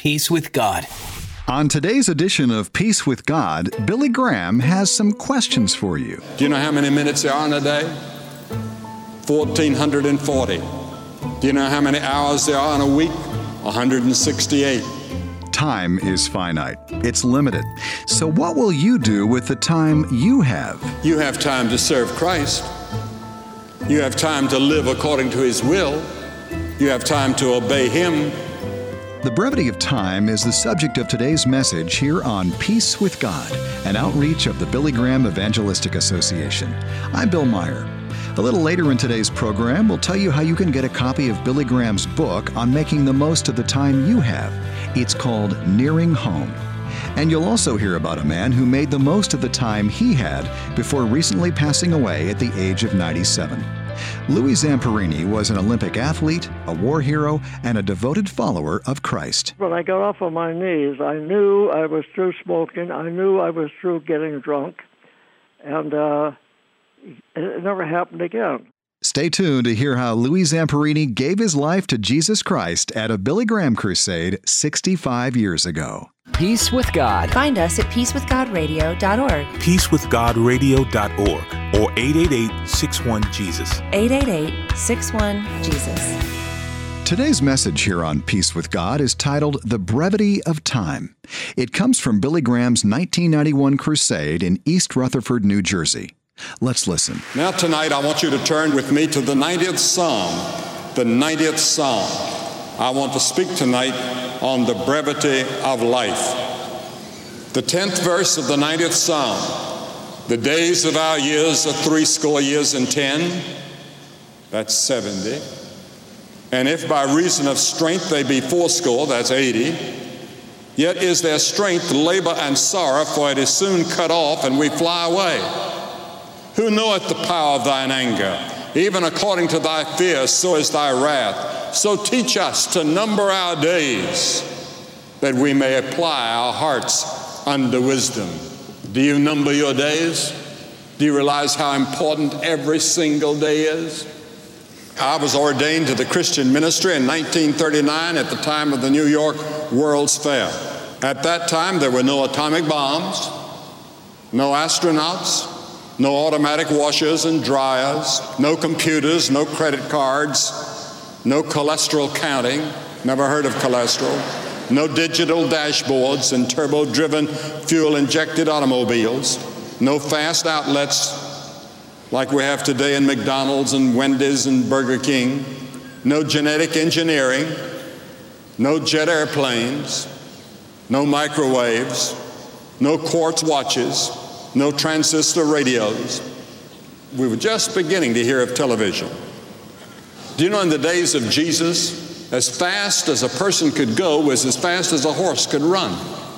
Peace with God. On today's edition of Peace with God, Billy Graham has some questions for you. Do you know how many minutes there are in a day? 1,440. Do you know how many hours there are in a week? 168. Time is finite. It's limited. So what will you do with the time you have? You have time to serve Christ. You have time to live according to His will. You have time to obey Him. The brevity of time is the subject of today's message here on Peace with God, an outreach of the Billy Graham Evangelistic Association. I'm Bill Meyer. A little later in today's program, we'll tell you how you can get a copy of Billy Graham's book on making the most of the time you have. It's called Nearing Home. And you'll also hear about a man who made the most of the time he had before recently passing away at the age of 97. Louis Zamperini was an Olympic athlete, a war hero, and a devoted follower of Christ. When I got off on my knees, I knew I was through smoking. I knew I was through getting drunk. And it never happened again. Stay tuned to hear how Louis Zamperini gave his life to Jesus Christ at a Billy Graham crusade 65 years ago. Peace with God. Find us at peacewithgodradio.org. peacewithgodradio.org or 888-61-JESUS. 888-61-JESUS. Today's message here on Peace with God is titled The Brevity of Time. It comes from Billy Graham's 1991 crusade in East Rutherford, New Jersey. Let's listen. Now tonight I want you to turn with me to the 90th Psalm. The 90th Psalm. I want to speak tonight on the brevity of life. The 10th verse of the 90th Psalm. The days of our years are 80 years and 10. That's 70. And if by reason of strength they be 80, that's 80. Yet is their strength labor and sorrow, for it is soon cut off, and we fly away. Who knoweth the power of thine anger? Even according to thy fear, so is thy wrath. So teach us to number our days, that we may apply our hearts unto wisdom. Do you number your days? Do you realize how important every single day is? I was ordained to the Christian ministry in 1939 at the time of the New York World's Fair. At that time, there were no atomic bombs, no astronauts, no automatic washers and dryers, no computers, no credit cards, no cholesterol counting, never heard of cholesterol, no digital dashboards and turbo-driven, fuel-injected automobiles, no fast outlets like we have today in McDonald's and Wendy's and Burger King, no genetic engineering, no jet airplanes, no microwaves, no quartz watches, no transistor radios. We were just beginning to hear of television. Do you know in the days of Jesus, as fast as a person could go was as fast as a horse could run?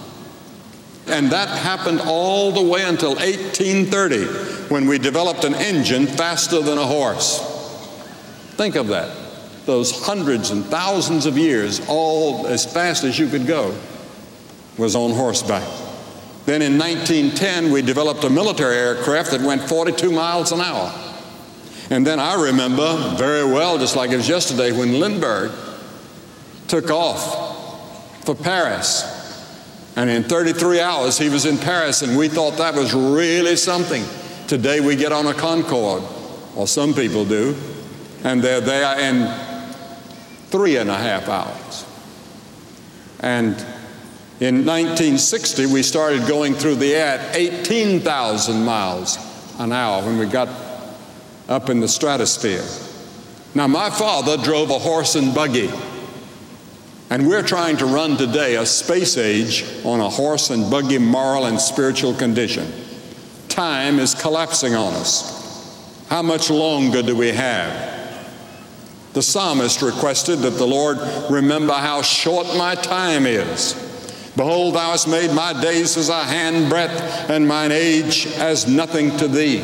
And that happened all the way until 1830, when we developed an engine faster than a horse. Think of that. Those hundreds and thousands of years, all as fast as you could go, was on horseback. Then in 1910, we developed a military aircraft that went 42 miles an hour. And then I remember very well, just like it was yesterday, when Lindbergh took off for Paris. And in 33 hours, he was in Paris, and we thought that was really something. Today, we get on a Concorde, or some people do, and they're there in 3.5 hours. And in 1960, we started going through the air at 18,000 miles an hour when we got up in the stratosphere. Now, my father drove a horse and buggy, and we're trying to run today a space age on a horse and buggy moral and spiritual condition. Time is collapsing on us. How much longer do we have? The psalmist requested that the Lord remember how short my time is. Behold, thou hast made my days as a handbreadth, and mine age as nothing to thee.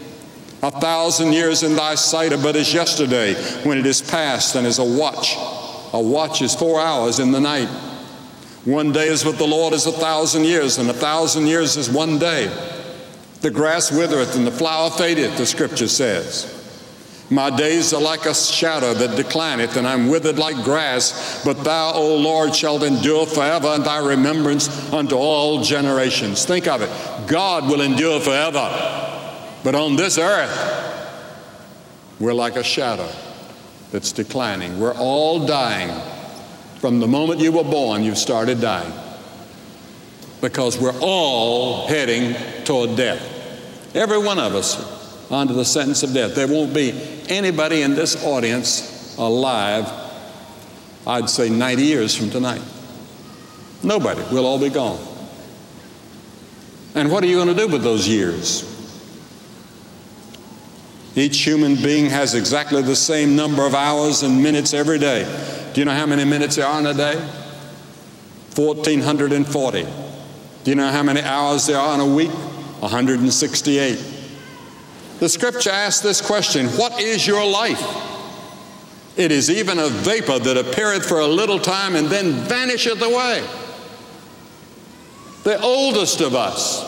1,000 years in thy sight are but as yesterday, when it is past and as a watch. A watch is 4 hours in the night. One day is with the Lord as 1,000 years, and 1,000 years is one day. The grass withereth and the flower fadeth, the Scripture says. My days are like a shadow that declineth, and I'm withered like grass. But thou, O Lord, shalt endure forever, and thy remembrance unto all generations. Think of it. God will endure forever. But on this earth, we're like a shadow that's declining. We're all dying. From the moment you were born, you started dying. Because we're all heading toward death. Every one of us under the sentence of death. There won't be anybody in this audience alive, I'd say 90 years from tonight. Nobody. We'll all be gone. And what are you going to do with those years? Each human being has exactly the same number of hours and minutes every day. Do you know how many minutes there are in a day? 1,440. Do you know how many hours there are in a week? 168. The scripture asks this question, what is your life? It is even a vapor that appeareth for a little time and then vanisheth away. The oldest of us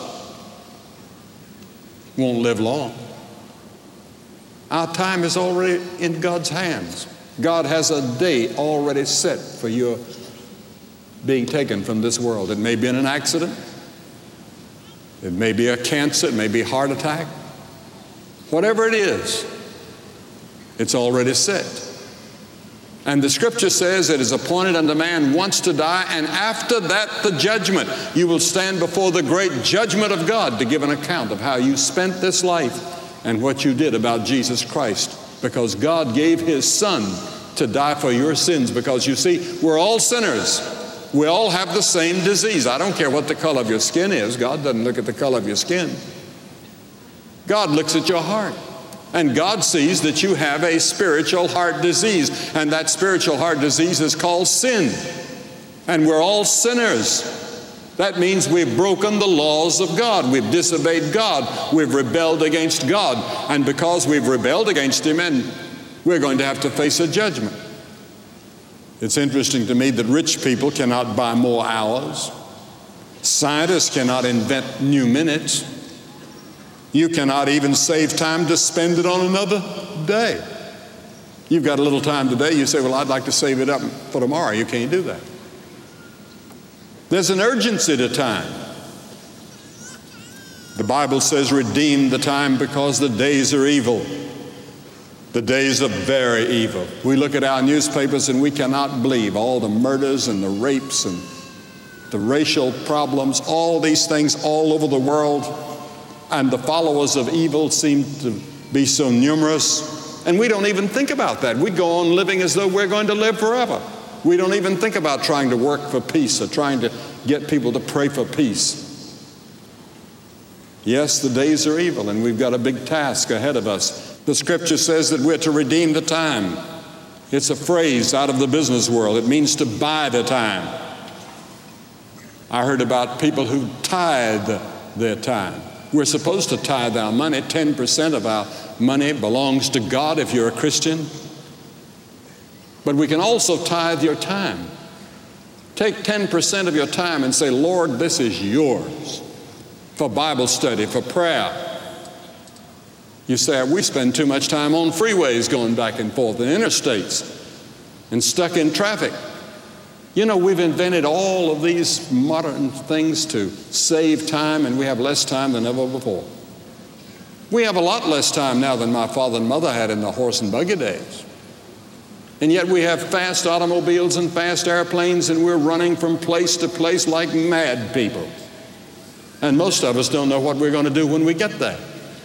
won't live long. Our time is already in God's hands. God has a day already set for your being taken from this world. It may be in an accident. It may be a cancer. It may be a heart attack. Whatever it is, it's already set. And the scripture says it is appointed unto man once to die, and after that the judgment. You will stand before the great judgment of God to give an account of how you spent this life and what you did about Jesus Christ. Because God gave His Son to die for your sins. Because you see, we're all sinners. We all have the same disease. I don't care what the color of your skin is. God doesn't look at the color of your skin. God looks at your heart. And God sees that you have a spiritual heart disease. And that spiritual heart disease is called sin. And we're all sinners. That means we've broken the laws of God. We've disobeyed God. We've rebelled against God. And because we've rebelled against Him, and we're going to have to face a judgment. It's interesting to me that rich people cannot buy more hours. Scientists cannot invent new minutes. You cannot even save time to spend it on another day. You've got a little time today. You say, well, I'd like to save it up for tomorrow. You can't do that. There's an urgency to time. The Bible says, redeem the time because the days are evil. The days are very evil. We look at our newspapers and we cannot believe all the murders and the rapes and the racial problems, all these things all over the world. And the followers of evil seem to be so numerous. And we don't even think about that. We go on living as though we're going to live forever. We don't even think about trying to work for peace or trying to get people to pray for peace. Yes, the days are evil, and we've got a big task ahead of us. The scripture says that we're to redeem the time. It's a phrase out of the business world. It means to buy the time. I heard about people who tithe their time. We're supposed to tithe our money. 10% of our money belongs to God if you're a Christian. But we can also tithe your time. Take 10% of your time and say, Lord, this is yours. For Bible study, for prayer. You say, we spend too much time on freeways going back and forth and interstates and stuck in traffic. You know, we've invented all of these modern things to save time, and we have less time than ever before. We have a lot less time now than my father and mother had in the horse and buggy days. And yet we have fast automobiles and fast airplanes, and we're running from place to place like mad people. And most of us don't know what we're going to do when we get there.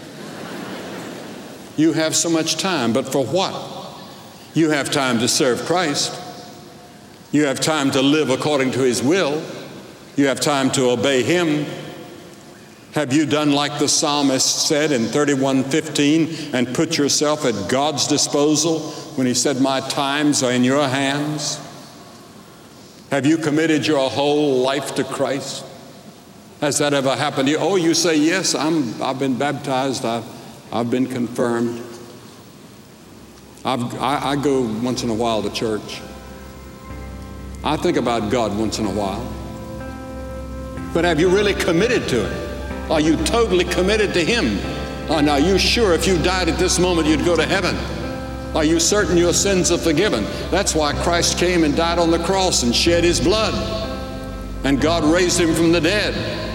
You have so much time, but for what? You have time to serve Christ. You have time to live according to His will. You have time to obey Him. Have you done like the psalmist said in 31:15 and put yourself at God's disposal when he said, my times are in your hands? Have you committed your whole life to Christ? Has that ever happened to you? Oh, you say, yes, I've been baptized. I've been confirmed. I go once in a while to church. I think about God once in a while. But have you really committed to Him? Are you totally committed to Him? And are you sure if you died at this moment you'd go to heaven? Are you certain your sins are forgiven? That's why Christ came and died on the cross and shed His blood. And God raised Him from the dead.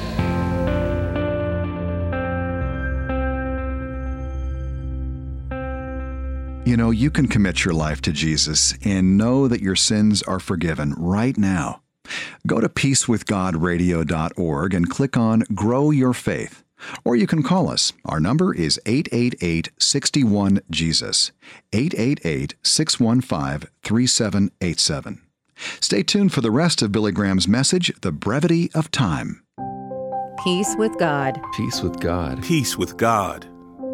You know, you can commit your life to Jesus and know that your sins are forgiven right now. Go to peacewithgodradio.org and click on Grow Your Faith. Or you can call us. Our number is 888-61-JESUS, 888-615-3787. Stay tuned for the rest of Billy Graham's message, The Brevity of Time. Peace with God. Peace with God. Peace with God.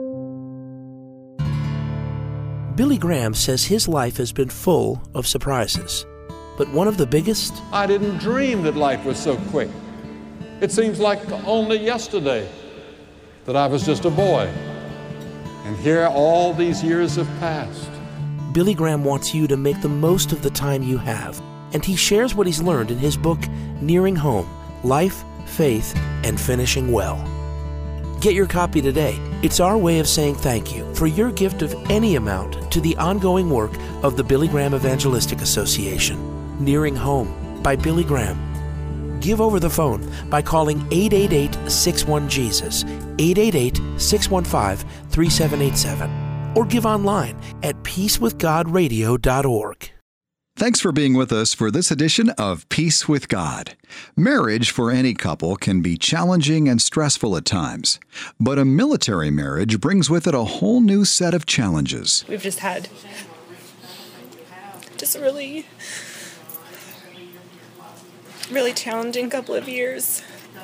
Billy Graham says his life has been full of surprises. But one of the biggest? I didn't dream that life was so quick. It seems like only yesterday that I was just a boy. And here all these years have passed. Billy Graham wants you to make the most of the time you have. And he shares what he's learned in his book, Nearing Home, Life, Faith, and Finishing Well. Get your copy today. It's our way of saying thank you for your gift of any amount to the ongoing work of the Billy Graham Evangelistic Association. Nearing Home by Billy Graham. Give over the phone by calling 888-61-JESUS, 888-615-3787, or give online at peacewithgodradio.org. Thanks for being with us for this edition of Peace with God. Marriage for any couple can be challenging and stressful at times, but a military marriage brings with it a whole new set of challenges. We've just had really challenging couple of years,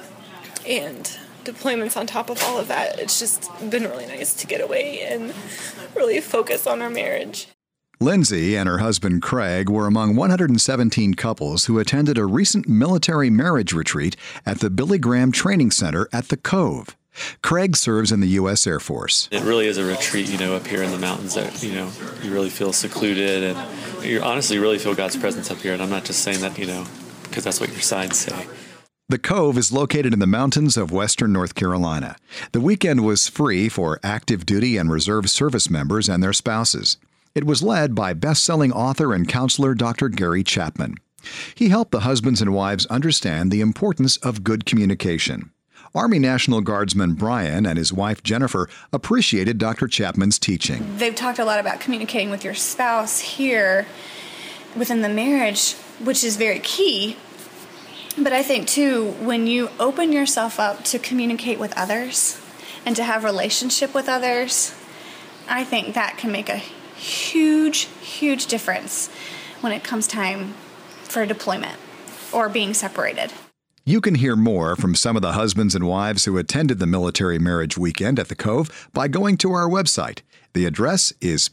and deployments on top of all of that. It's just been really nice to get away and really focus on our marriage. Lindsay and her husband Craig were among 117 couples who attended a recent military marriage retreat at the Billy Graham Training Center at the Cove. Craig serves in the U.S. Air Force. It really is a retreat, up here in the mountains that, you really feel secluded, and you honestly really feel God's presence up here. And I'm not just saying that, because that's what your signs say. The Cove is located in the mountains of western North Carolina. The weekend was free for active duty and reserve service members and their spouses. It was led by best-selling author and counselor Dr. Gary Chapman. He helped the husbands and wives understand the importance of good communication. Army National Guardsman Brian and his wife Jennifer appreciated Dr. Chapman's teaching. They've talked a lot about communicating with your spouse here within the marriage, which is very key. But I think, too, when you open yourself up to communicate with others and to have relationship with others, I think that can make a huge, huge difference when it comes time for deployment or being separated. You can hear more from some of the husbands and wives who attended the military marriage weekend at the Cove by going to our website. The address is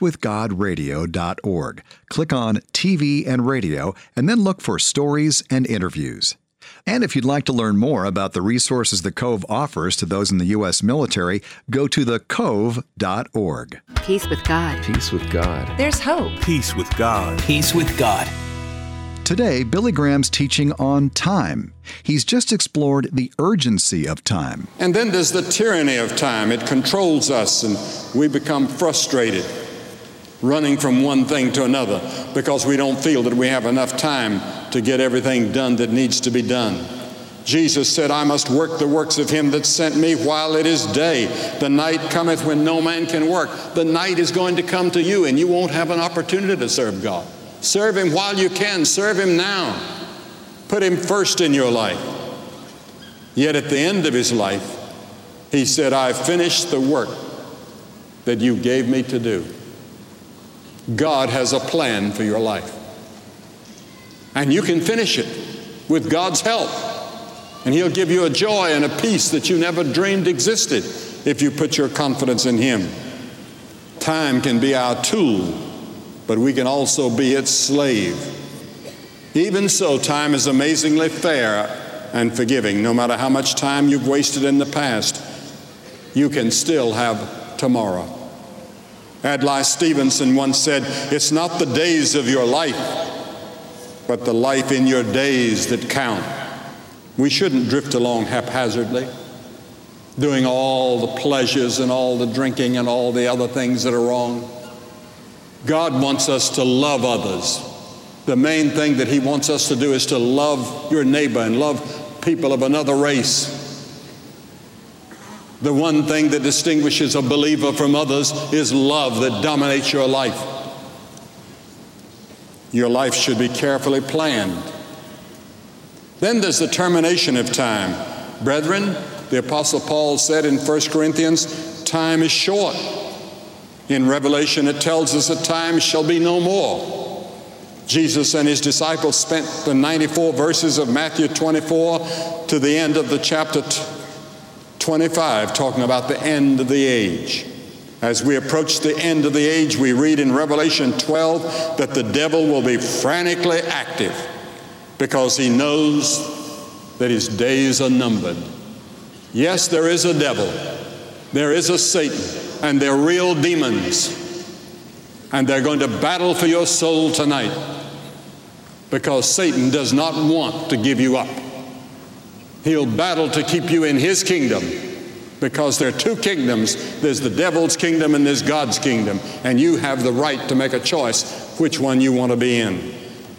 peacewithgodradio.org. Click on TV and Radio, and then look for stories and interviews. And if you'd like to learn more about the resources the Cove offers to those in the U.S. military, go to thecove.org. Peace with God. Peace with God. There's hope. Peace with God. Peace with God. Today, Billy Graham's teaching on time. He's just explored the urgency of time. And then there's the tyranny of time. It controls us, and we become frustrated, running from one thing to another because we don't feel that we have enough time to get everything done that needs to be done. Jesus said, I must work the works of him that sent me while it is day. The night cometh when no man can work. The night is going to come to you, and you won't have an opportunity to serve God. Serve him while you can. Serve him now. Put him first in your life. Yet at the end of his life, he said, I've finished the work that you gave me to do. God has a plan for your life. And you can finish it with God's help. And he'll give you a joy and a peace that you never dreamed existed if you put your confidence in him. Time can be our tool, but we can also be its slave. Even so, time is amazingly fair and forgiving. No matter how much time you've wasted in the past, you can still have tomorrow. Adlai Stevenson once said, it's not the days of your life, but the life in your days that count. We shouldn't drift along haphazardly, doing all the pleasures and all the drinking and all the other things that are wrong. God wants us to love others. The main thing that He wants us to do is to love your neighbor and love people of another race. The one thing that distinguishes a believer from others is love that dominates your life. Your life should be carefully planned. Then there's the termination of time. Brethren, the Apostle Paul said in 1 Corinthians, time is short. In Revelation, it tells us that time shall be no more. Jesus and His disciples spent the 94 verses of Matthew 24 to the end of the chapter 25, talking about the end of the age. As we approach the end of the age, we read in Revelation 12 that the devil will be frantically active because he knows that his days are numbered. Yes, there is a devil. There is a Satan. And they're real demons. And they're going to battle for your soul tonight because Satan does not want to give you up. He'll battle to keep you in his kingdom because there are two kingdoms. There's the devil's kingdom and there's God's kingdom. And you have the right to make a choice which one you want to be in.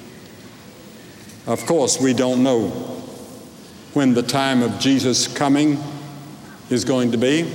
Of course, we don't know when the time of Jesus' coming is going to be.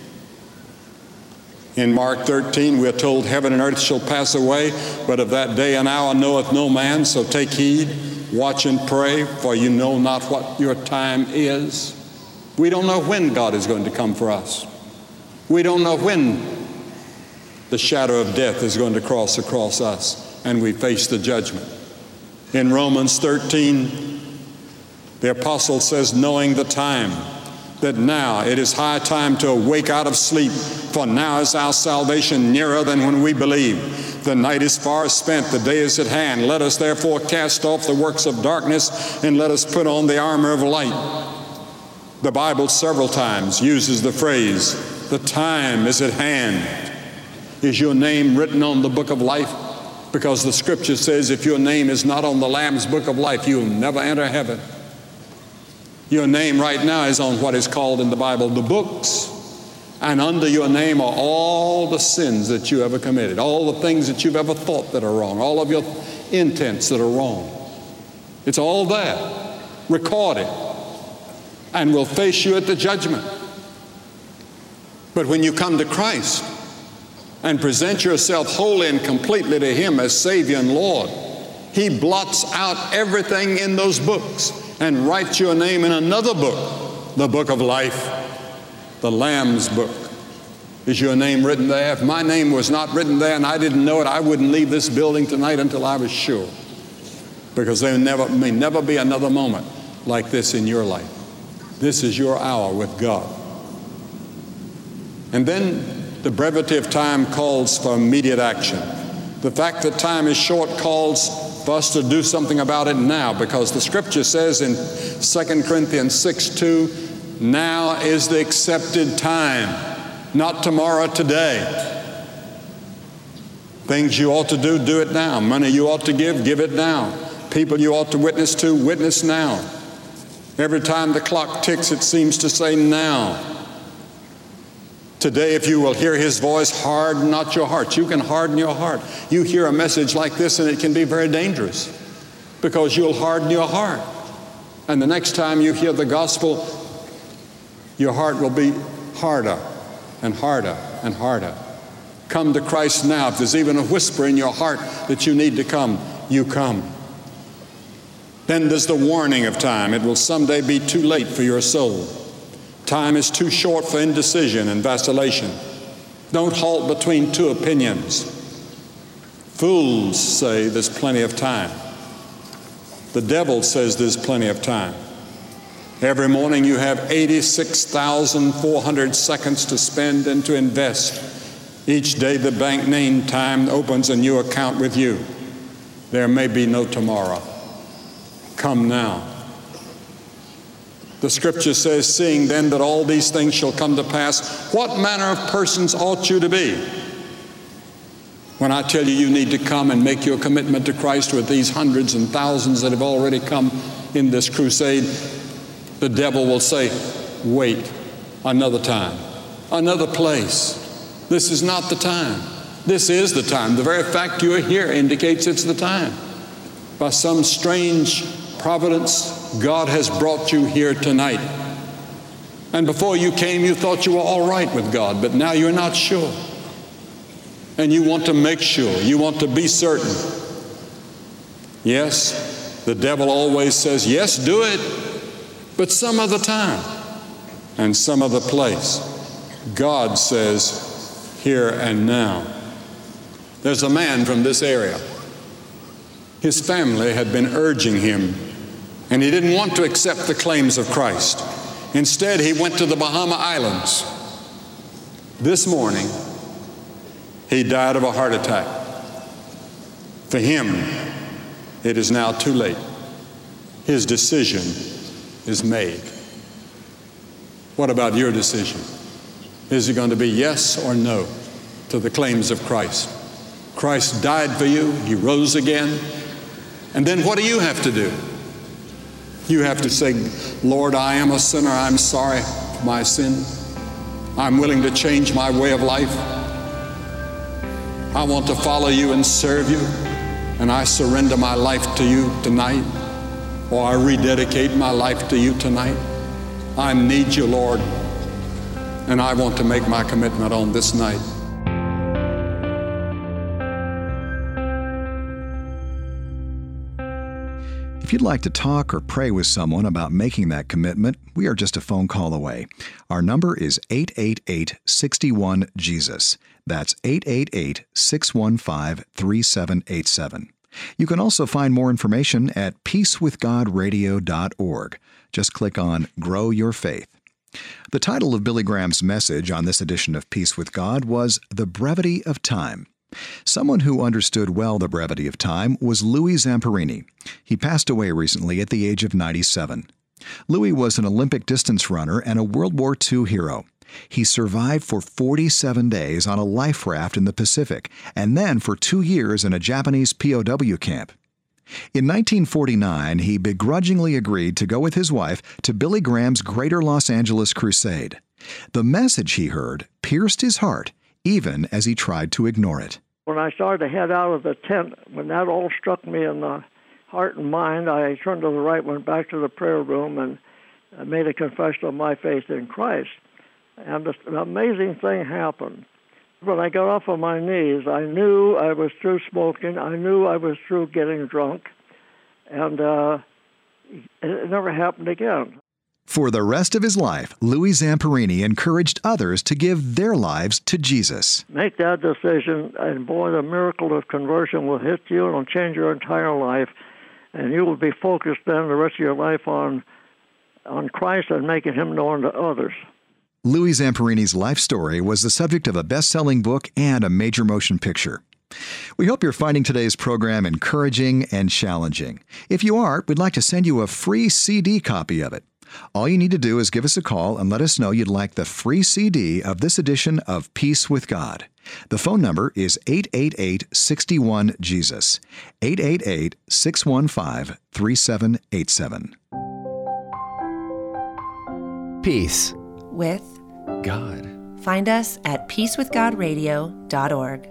In Mark 13, we are told, heaven and earth shall pass away, but of that day and hour knoweth no man. So take heed, watch and pray, for you know not what your time is. We don't know when God is going to come for us. We don't know when the shadow of death is going to cross across us and we face the judgment. In Romans 13, the apostle says, knowing the time, that now it is high time to awake out of sleep, for now is our salvation nearer than when we believed. The night is far spent, the day is at hand. Let us therefore cast off the works of darkness and let us put on the armor of light. The Bible several times uses the phrase, the time is at hand. Is your name written on the book of life? Because the scripture says if your name is not on the Lamb's book of life, you'll never enter heaven. Your name right now is on what is called in the Bible the books. And under your name are all the sins that you ever committed, all the things that you've ever thought that are wrong, all of your intents that are wrong. It's all there, recorded, and will face you at the judgment. But when you come to Christ and present yourself wholly and completely to Him as Savior and Lord, He blots out everything in those books and writes your name in another book, the book of life, the Lamb's book. Is your name written there? If my name was not written there and I didn't know it, I wouldn't leave this building tonight until I was sure. Because there may never be another moment like this in your life. This is your hour with God. And then the brevity of time calls for immediate action. The fact that time is short calls for us to do something about it now, because the scripture says in 2 Corinthians 6:2, now is the accepted time, not tomorrow, today. Things you ought to do, do it now. Money you ought to give it now. People you ought to witness to, witness now. Every time the clock ticks, it seems to say now. Today, if you will hear His voice, harden not your heart. You can harden your heart. You hear a message like this and it can be very dangerous because you'll harden your heart. And the next time you hear the gospel, your heart will be harder and harder and harder. Come to Christ now. If there's even a whisper in your heart that you need to come, you come. Then there's the warning of time. It will someday be too late for your soul. Time is too short for indecision and vacillation. Don't halt between two opinions. Fools say there's plenty of time. The devil says there's plenty of time. Every morning you have 86,400 seconds to spend and to invest. Each day the bank name time opens a new account with you. There may be no tomorrow. Come now. The scripture says, seeing then that all these things shall come to pass, what manner of persons ought you to be? When I tell you you need to come and make your commitment to Christ with these hundreds and thousands that have already come in this crusade, the devil will say, wait, another time, another place. This is not the time. This is the time. The very fact you are here indicates it's the time. By some strange providence, God has brought you here tonight. And before you came, you thought you were all right with God, but now you're not sure. And you want to make sure. You want to be certain. Yes, the devil always says, yes, do it, but some other time and some other place. God says, here and now. There's a man from this area. His family had been urging him, and he didn't want to accept the claims of Christ. Instead, he went to the Bahama Islands. This morning, he died of a heart attack. For him, it is now too late. His decision is made. What about your decision? Is it going to be yes or no to the claims of Christ? Christ died for you. He rose again. And then what do you have to do? You have to say, Lord, I am a sinner. I'm sorry for my sin. I'm willing to change my way of life. I want to follow you and serve you. And I surrender my life to you tonight. Or I rededicate my life to you tonight. I need you, Lord. And I want to make my commitment on this night. If you'd like to talk or pray with someone about making that commitment, we are just a phone call away. Our number is 888-61-JESUS. That's 888-615-3787. You can also find more information at peacewithgodradio.org. Just click on Grow Your Faith. The title of Billy Graham's message on this edition of Peace with God was The Brevity of Time. Someone who understood well the brevity of time was Louis Zamperini. He passed away recently at the age of 97. Louis was an Olympic distance runner and a World War II hero. He survived for 47 days on a life raft in the Pacific, and then for 2 years in a Japanese POW camp. In 1949, he begrudgingly agreed to go with his wife to Billy Graham's Greater Los Angeles crusade. The message he heard pierced his heart, even as he tried to ignore it. When I started to head out of the tent, when that all struck me in the heart and mind, I turned to the right, went back to the prayer room, and made a confession of my faith in Christ. And an amazing thing happened. When I got off of my knees, I knew I was through smoking. I knew I was through getting drunk. And it never happened again. For the rest of his life, Louis Zamperini encouraged others to give their lives to Jesus. Make that decision, and boy, the miracle of conversion will hit you and will change your entire life. And you will be focused then the rest of your life on Christ and making Him known to others. Louis Zamperini's life story was the subject of a best-selling book and a major motion picture. We hope you're finding today's program encouraging and challenging. If you are, we'd like to send you a free CD copy of it. All you need to do is give us a call and let us know you'd like the free CD of this edition of Peace with God. The phone number is 888-61-JESUS, 888-615-3787. Peace with God. Find us at peacewithgodradio.org.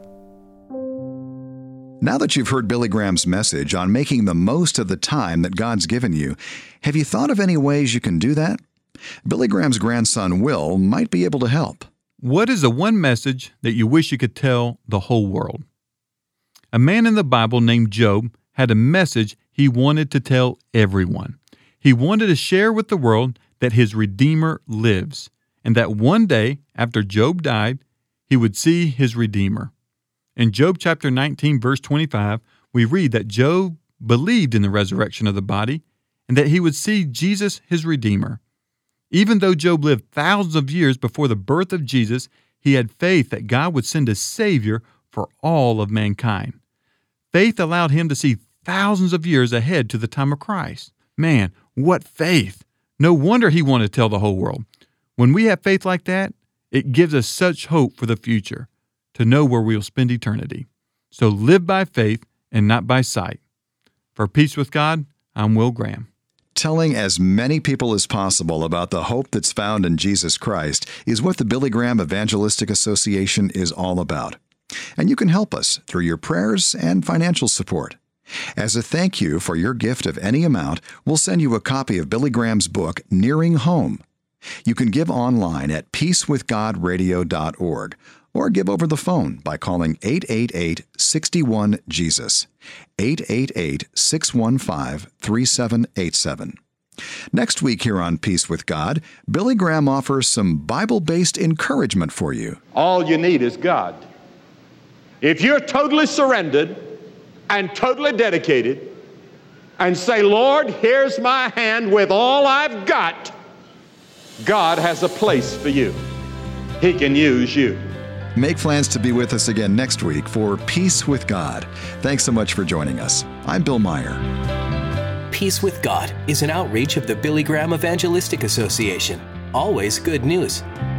Now that you've heard Billy Graham's message on making the most of the time that God's given you, have you thought of any ways you can do that? Billy Graham's grandson, Will, might be able to help. What is the one message that you wish you could tell the whole world? A man in the Bible named Job had a message he wanted to tell everyone. He wanted to share with the world that his Redeemer lives, and that one day, after Job died, he would see his Redeemer. In Job chapter 19, verse 25, we read that Job believed in the resurrection of the body and that he would see Jesus, his Redeemer. Even though Job lived thousands of years before the birth of Jesus, he had faith that God would send a Savior for all of mankind. Faith allowed him to see thousands of years ahead to the time of Christ. Man, what faith! No wonder he wanted to tell the whole world. When we have faith like that, it gives us such hope for the future, to know where we'll spend eternity. So live by faith and not by sight. For Peace with God, I'm Will Graham. Telling as many people as possible about the hope that's found in Jesus Christ is what the Billy Graham Evangelistic Association is all about. And you can help us through your prayers and financial support. As a thank you for your gift of any amount, we'll send you a copy of Billy Graham's book, Nearing Home. You can give online at peaceWithGodRadio.org or give over the phone by calling 888-61-JESUS, 888-615-3787. Next week here on Peace with God, Billy Graham offers some Bible-based encouragement for you. All you need is God. If you're totally surrendered and totally dedicated and say, Lord, here's my hand with all I've got, God has a place for you. He can use you. Make plans to be with us again next week for Peace with God. Thanks so much for joining us. I'm Bill Meyer. Peace with God is an outreach of the Billy Graham Evangelistic Association. Always good news.